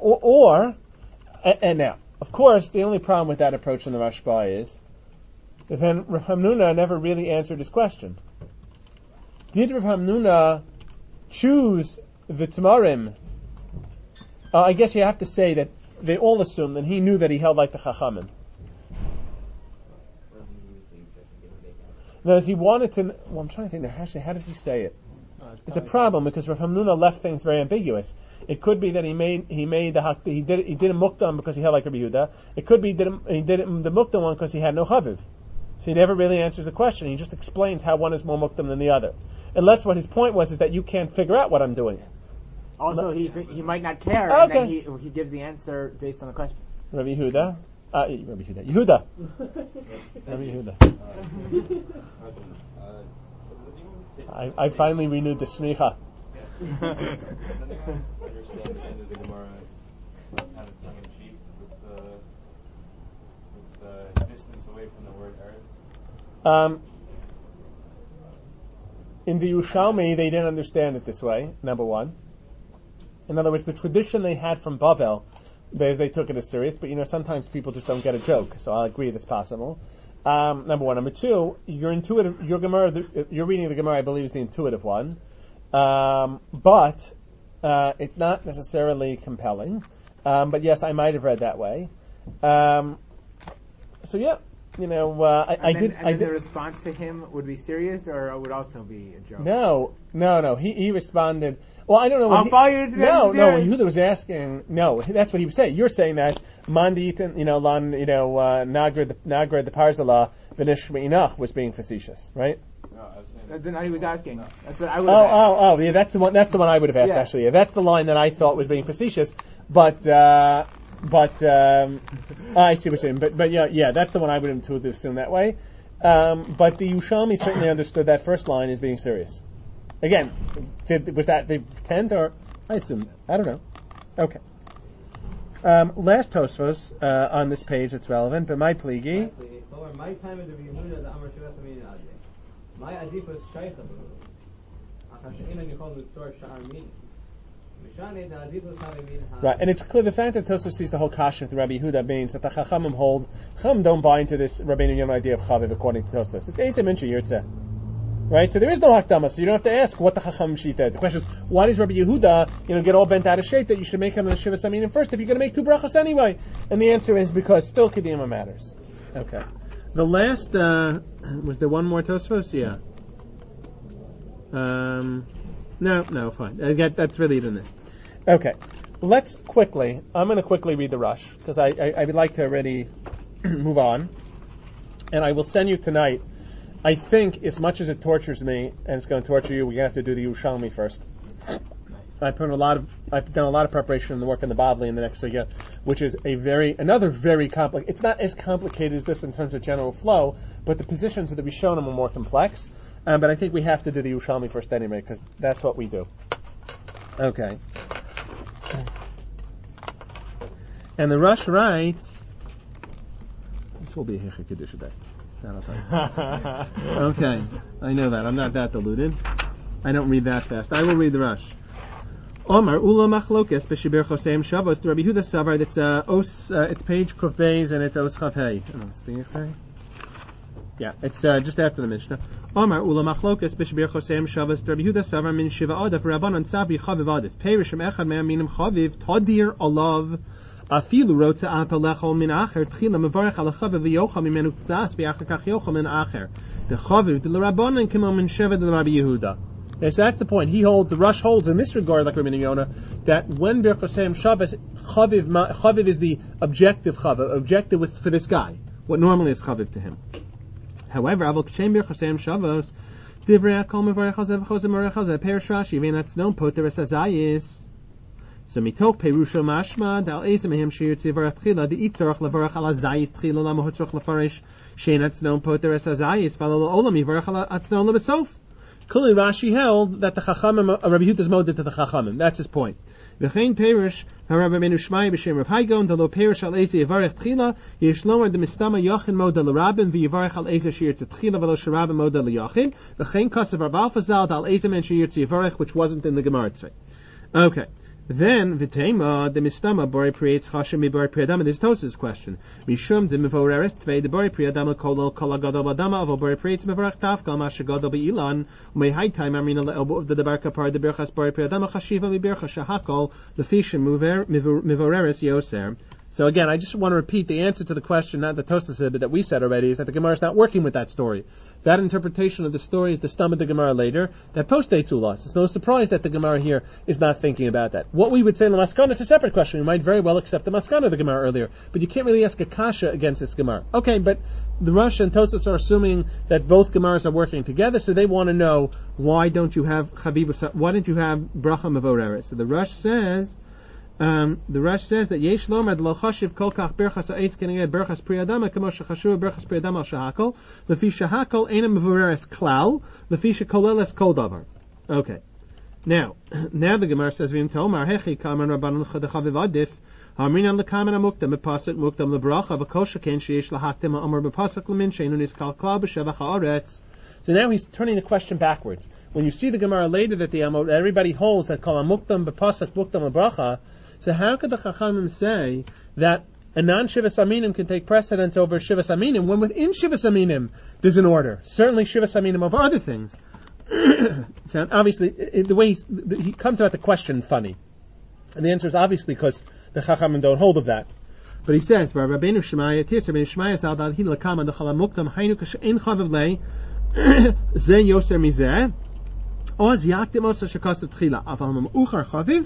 S1: of course, the only problem with that approach in the Rashba is that then Rav Hamnuna never really answered his question. Did Rav Hamnuna choose the Tamarim? I guess you have to say that they all assume that he knew that he held like the Chachamim. Now, as he wanted to, I'm trying to think now, how does he say it? It's a problem because Rav Hamnuna left things very ambiguous. It could be that he did a Mukdam because he held like Rabbi Yehuda. It could be that he did the Mukdam one because he had no Chaviv. So he never really answers the question. He just explains how one is more Mukdam than the other. Unless what his point was is that you can't figure out what I'm doing.
S6: Also, he might not care,
S1: okay.
S6: And then he gives the answer based on the question.
S1: Rabbi Yehuda. Yehuda. Rabbi Yehuda. I finally renewed the smicha.
S7: Does anyone understand the end of the Gemara kind of tongue in cheek with the distance away from the word Eretz?
S1: In the Yerushalmi, they didn't understand it this way, number one. In other words, the tradition they had from Bavel, they took it as serious, but sometimes people just don't get a joke, so I'll agree that's possible. Number one. Number two, your Gemara, your reading of the Gemara, I believe, is the intuitive one. But it's not necessarily compelling. But yes, I might have read that way. So yeah. I did.
S6: The response to him would be serious, or it would also be a joke.
S1: No. He responded. Well, I don't know.
S6: I'll follow you to the end.
S1: No. When Yehuda was asking, no, that's what he was saying. You're saying that Manditin, Nagrid the Parzala Vinish Inach was being facetious, right?
S7: No, I was saying
S6: that's not he was asking. That's what I would have asked.
S1: Oh, yeah, that's the one. That's the one I would have asked actually. Yeah, that's the line that I thought was being facetious, But I see what you're saying. But yeah, that's the one I would intuitively assume that way. But the Yerushalmi certainly understood that first line as being serious. Again, was that the 10th, or I assume, I don't know. Okay. Last Tosfos on this page that's relevant, but my pligi.
S3: My time of the Yehuda, the Amar Shivas Amin Adye. My Adif was Shaykh of
S1: Right, and it's clear the fact that Tosfos sees the whole kasha with Rabbi Yehuda means that the Chachamim hold, Chacham don't buy into this Rabbeinu Yonah idea of Chaviv according to Tosfos. It's Eisem Incha Yirtzeh. Right, so there is no Hakdama, so you don't have to ask what the Chacham Shita. The question is, why does Rabbi Yehuda, get all bent out of shape that you should make him the Shivas Aminim first if you're going to make 2 brachos anyway? And the answer is because still Kedima matters. Okay. The last, was there one more Tosfos? Yeah. No, fine. That's really it in this. Okay. I'm going to quickly read the Rush, because I would like to already move on. And I will send you tonight, I think, as much as it tortures me, and it's going to torture you, we're going to have to do the Yerushalmi first. I've done a lot of preparation in the work in the Bavli in the next sugya, which is another very complicated. It's not as complicated as this in terms of general flow, but the positions of the Rishonim are more complex. But I think we have to do the Yerushalmi first anyway, because that's what we do. Okay. And the Rush writes, this will be a Hecha Kedusha day. That'll tell you. Okay, I know that. I'm not that deluded. I don't read that fast. I will read the Rush. Omar Ula Machlokes B'Shibir Choseim Shabbos to Rabbi Yehuda Savar. It's page Kuf Beis and it's Os Chav Hey. Yeah, it's just after the Mishnah. Omar Ula Machlokes B'Shibir Choseim Shabbos to Rabbi Yehuda Savar Min Shiva Adaf Rabbanon Sabi Chaviv Adaf Perishim Echad Me'aminim Chaviv Tadir Alav Afilu Rotza Ata Lechol Min Acher Tchila Mevarech Ala Chaviv V'Yocha Mimenu Tzas V'Acher Kach Yocha Min Acher The Chaviv De L'Rabbanon Kimo Min Sheva De Rabbi Yehuda. Yes, that's the point. The Rush holds in this regard, like Rabbeinu Yonah, that when Birchosem Shabbos, Chaviv is the objective Chaviv, for this guy, what normally is Chaviv to him. However, Avol Kshem Birchosem Shabbos, Divrei Akol Mevarech Hazev Chosem Merech Hazev Perish Rashi, V'Natz Non Poter Esazayis. So Mitoch Perusha Mashma, Dal Eisa Mehem Shir Tzivarach Tchila, the Itzarach Levarach Ala Zayis Tchila Lama Hotzroch Lefarish, Sheinatz Non Poter Esazayis, Valolo Olam Yivarach Ala Atznon Lebesof. Clearly, Rashi held that the Chachamim, Rabbi Yehuda's moded to the Chachamim. That's his point. V'chein perish, Harabba Menu Shmai b'Shem Rav Haigon, Dalo perish al Eze Yivarech Tchila, Yishlomer de Mistama Yochin Moda L'Rabim, V'Yivarech al Eze Shir Tchila, V'lo Sharabim Moda L'Yochin, V'chein Kasav Rabal Fazal, Dal Eze Men Shir Yivarech, which wasn't in the Gemara Tzvei. Okay. Then v'tema the mistama bori prietz chashem mi bori priadama. This is Tos's question. Mishum de mivoreres tvei de bori priadama kolol kolagadol badama avo bori prietz mivorach tafkal mashagadol beilan umei haitai mamrina leelbo of the debar kapar de berchas bori priadama chashiva mi berchas shahakol lefishim mivoreres yoser. So again, I just want to repeat the answer to the question, not that Tosas said, but that we said already, is that the Gemara is not working with that story. That interpretation of the story is the stum of the Gemara later, that postdates Ulas. It's no surprise that the Gemara here is not thinking about that. What we would say in the Maskana is a separate question. You might very well accept the Maskana of the Gemara earlier, but you can't really ask a kasha against this Gemara. Okay, but the Rush and Tosas are assuming that both Gemaras are working together, so they want to know, why don't you have Chaviv, why don't you have Bracha Mevoreres? So the Rush says that Yesh Lomer the Lochashiv Kol Kach Berchas Ha'etz Keneged Berchas Priyadama Kamo Shechashuv Berchas Priyadama Al Shahakol Lefi Shahakol Eina Mevoreres Klal Lefi Shekoleles Kol Davar. Okay. Now the Gemara says Vim Tomar Hechi Kaman Rabbanon Chaviv Adif Haminan Lekaman Amuktam Bepasak Muktam Lebracha V'Kosha Ken Sheish Lahaktim Amar Bepasak Lemin Sheinu Niskal Klal B'Shevach Haaretz. So now he's turning the question backwards. When you see the Gemara later that everybody holds that Kol Amuktam Bepasak Muktam Lebracha. So how could the Chachamim say that a non-Shivas Aminim can take precedence over Shivas Aminim when within Shivas Aminim there's an order? Certainly Shivas Aminim over other things. So obviously, the way he comes about the question funny. And the answer is obviously because the Chachamim don't hold of that. But he says, Rabbeinu Shemaya, Tirsa Rabbeinu Shemaya Zal Dal Hin Lakama D'Chala Muktam Hainu K'She'en Chaviv Lei Zen Yoser Mizeh Oz Yaktim Osa Shekasav Tchila Aval Uchar Chaviv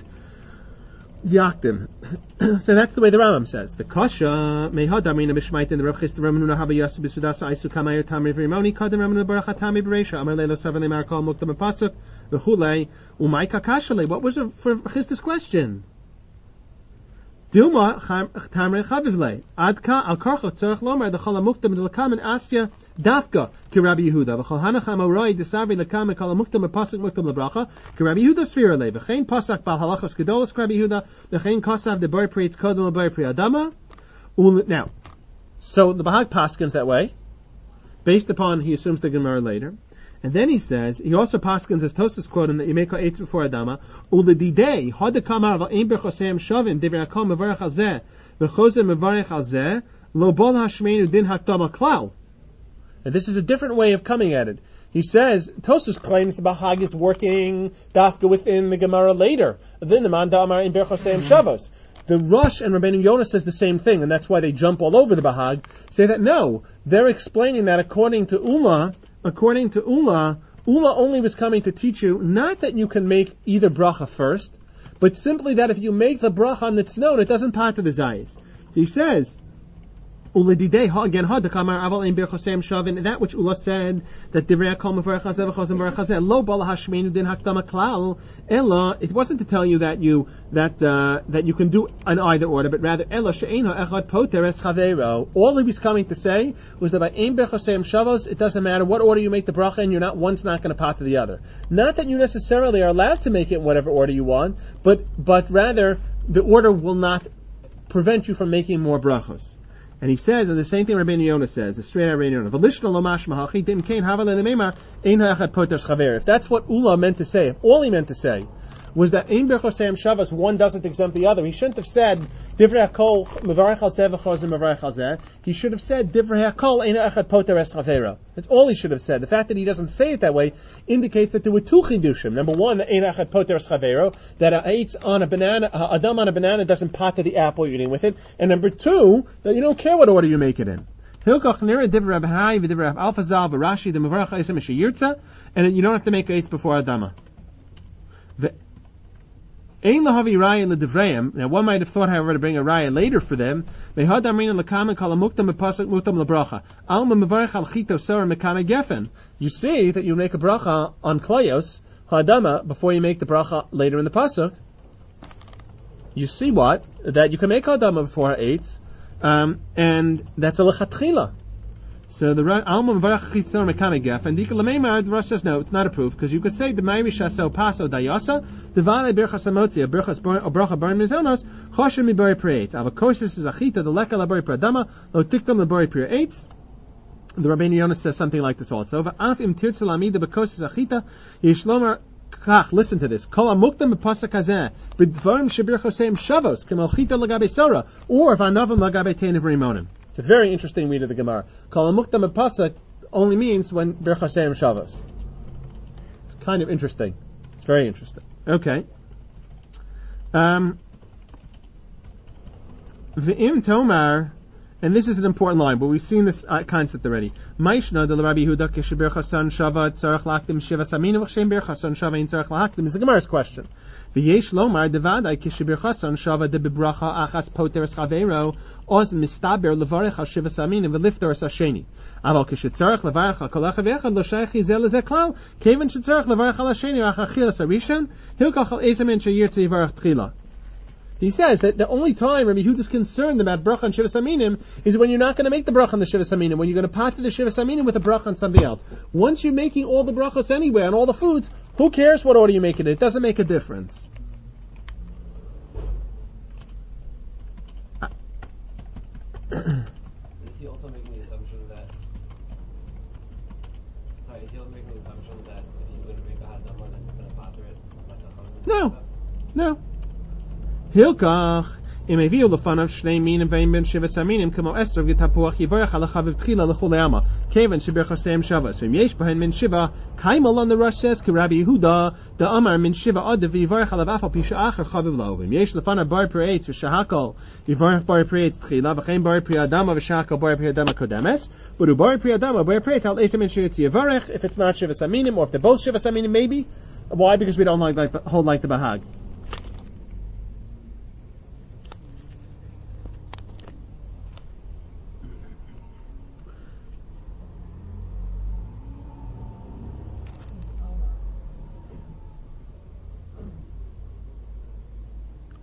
S1: Yaktim. So that's the way the Rambam says. V'kasha mehadamina b'shmait in the Rav Chisda Ramanuna Haba Yasu b'Sudasa Aisu Kamayir Tamri V'Rimoni Kadam Ramanuna Baruch Hatami B'Reisha Amar Leilo Savali Marakal Muktam Pasuk V'Chulei Umay Kakashale. What was for Chisda's question? Dilma Tamre Chavivle. Adka al Karcho Tzarech Lomar the Chalamukta Medilakam and Asya Dafka ki Rabbi Yehuda. V'chol Hanacham Oroi Desavi Lakam and Chalamukta Mepasuk Mukta Lebracha ki Rabbi Yehuda Sfirale. V'chein Pasak Bal Halachos Gedolos Rabbi Yehuda. V'chein Kosav the Bar Prietz Kodel Bar Priadama. Now, so the Bahag paskins that way, based upon he assumes the Gemara later. And then he says, he also paskins as Tosas quoting that you make eitz before Adama. Uledidei had the kamar of ein berchosem shavim divrei hakol mevarech al zeh v'chozer mevarech al zeh lo bol hashmeinu din hakdama klal. And this is a different way of coming at it. He says Tosas claims the Bahag is working dafka within the Gemara later. Then the man damar ein berchosem shavos. The Rosh and Rabbeinu Yonah says the same thing, and that's why they jump all over the Bahag. Say that no, they're explaining that according to Ula, Ula only was coming to teach you not that you can make either bracha first, but simply that if you make the bracha on the tznon, it doesn't part to the zayis. So he says, again, that which Ula said, that it wasn't to tell you that you can do an either order, but rather all he was coming to say was that by ein berchosem shavos, it doesn't matter what order you make the bracha in, one's not going to part to the other. Not that you necessarily are allowed to make it in whatever order you want, but rather the order will not prevent you from making more brachos. And he says, and the same thing Rabbeinu Yonah says, the straight Rabbeinu Yonah. If that's what Ula meant to say, if all he meant to say was that ein berchosem shavos, one doesn't exempt the other, he shouldn't have said divrei hakol mevarech al zeh v'chozer mevarech al zeh. He should have said divrei hakol ein echad poter es chavero. That's all he should have said. The fact that he doesn't say it that way indicates that there were two chidushim. Number one, ein echad poter es chavero, that adam on a banana doesn't pot to the apple you're eating with it, and number two, that you don't care what order you make it in. Hilkach nira divrei Rabbi v'divrei Alfa Zal v'Rashi the mevarech al isem sheyirtza, and you don't have to make eitz before adama. Now, one might have thought, however, to bring a raya later for them. You see that you make a bracha on klayos ha'adama before you make the bracha later in the pasuk. You see what? That you can make ha'adama before ha'etz, and that's a lechatchila. So the Alma Mevarach Chitzor Mekame Gef, and the Rosh says no, it's not a proof, because you could say the Ma'irish So Paso Dayasa, the Vale Birchas Amotzi, a Birchas Bracha Bar Mizonos, Choshen Mibari Preetz. Avakosis is Achita, the Leka Labari Pradama, Lo Tiktam Labari Preetz. The Rabbeinu Yonah says something like this also. Va'af im tirtzalamida bekosis Achita, Yishlomar Kach, listen to this. Kol amuktam b'pasak hazeh, b'dvarim shebirchoseim shavos, k'malchita lagabe sora, or v'anavim lagabe tenev rimonim. It's a very interesting read of the Gemara. Kol amuktam b'pasak only means when birchoseim shavos. It's kind of interesting. It's very interesting. Okay. V'im tomar, and this is an important line, but we've seen this concept already. Maishna de Rabbi Yehuda keshe chasan shava tzarech lakdim shiva samina v'shem ber chasan shava in tzarech lakdim is the Gemara's question. V'yesh lomar devadai keshe chasan shava de bebracha achas poter eschavero oz mistaber levarech al shiva samina v'lifter es hasheni. Aval keshe tzarech levarech al kolach v'echad lo shaykh yizel lezeh klal kevan shetzarech levarech al hasheni v'achachilas harishan hilkach al ezamin sheyirtze yivarech tchila. He says that the only time Rabbi Yehuda is concerned about bracha on Shivas Aminim is when you're not going to make the bracha on the Shivas Aminim, when you're going to part the Shivas Aminim with a bracha on something else. Once you're making all the brachos anyway on all the foods, who cares what order you make it in? It doesn't make a difference.
S4: Is he also making the assumption that? Sorry, is he also making the assumption that if he's going to make a hadama, then he's going to pater it?
S1: No. Hilkach im eviu lefanav shnei minim ve'im ben shivas aminim kamo esrog getapuach yivarech ala chaviv tchila l'chol le'ama kevan sheberchosem shavas v'im yesh b'hen min shiva kaimal on the Rosh says ki Rabbi Yehuda the Amar min shiva adav yivarech ala v'afal pisha acher chaviv lo v'im yesh lefanav bar preetz v'shahakol yivarech bar preetz tchila v'chein bar preadama v'shahakol bar preadama kodemes but bar preadama bar preetz al esem min shiritz yivarech if it's not shivas aminim or if they're both shivas aminim maybe. Why? Because we don't hold like the Bahag.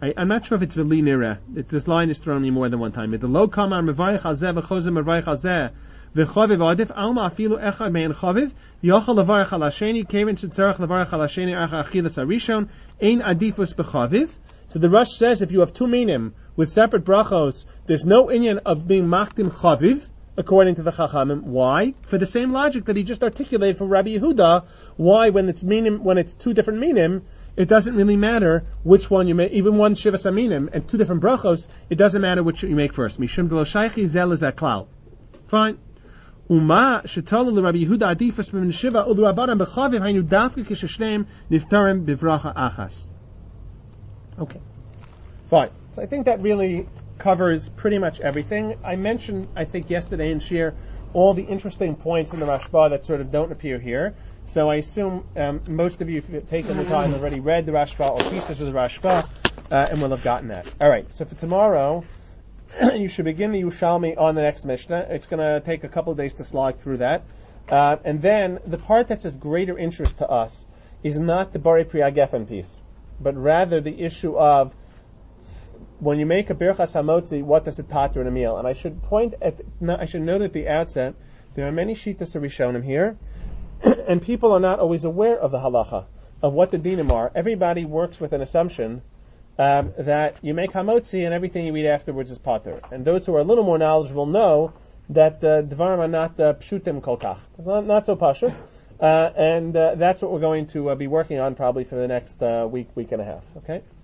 S1: I'm not sure if it's v'li nireh. This line is thrown me more than one time. The lo kamar mevarich hazeh v'chozer mevarich hazeh v'chaviv adif alma afilu echad mein chaviv yochel levarich al hasheni kevin shetzarech levarich al hasheni acha achilas harishon ein adifus b'chaviv. So the Rush says if you have two minim with separate brachos, there's no inyan of being makdim chaviv, according to the Chachamim. Why? For the same logic that he just articulated for Rabbi Yehuda. Why, when it's two different minim, it doesn't really matter which one you make, even one Shivas Aminim and two different brachos, it doesn't matter which you make first. Mishum delo shaychi zel is that klal. Fine. Uma shetalu Rabbi Yehuda adifas min shiva ulu rabbanan b'chaviv haynu dafke kishashneim niftarim bivracha achas. Okay. Fine. So I think that really covers pretty much everything. I mentioned, I think, yesterday in Shir, all the interesting points in the Rashba that sort of don't appear here. So I assume most of you have taken the time, already read the Rashba or pieces of the Rashba, and will have gotten that. All right, so for tomorrow, you should begin the Yerushalmi on the next Mishnah. It's going to take a couple of days to slog through that. And then the part that's of greater interest to us is not the Bari Priya Geffen piece, but rather the issue of when you make a Birchas HaMotzi, what does it pater in a meal? And I should note at the outset, there are many Shittas Rishonim here, and people are not always aware of the halacha, of what the dinim are. Everybody works with an assumption that you make Hamotzi and everything you eat afterwards is pater. And those who are a little more knowledgeable know that Dvarim are not pshutim kolkach, not so pashut, and that's what we're going to be working on probably for the next week and a half. Okay?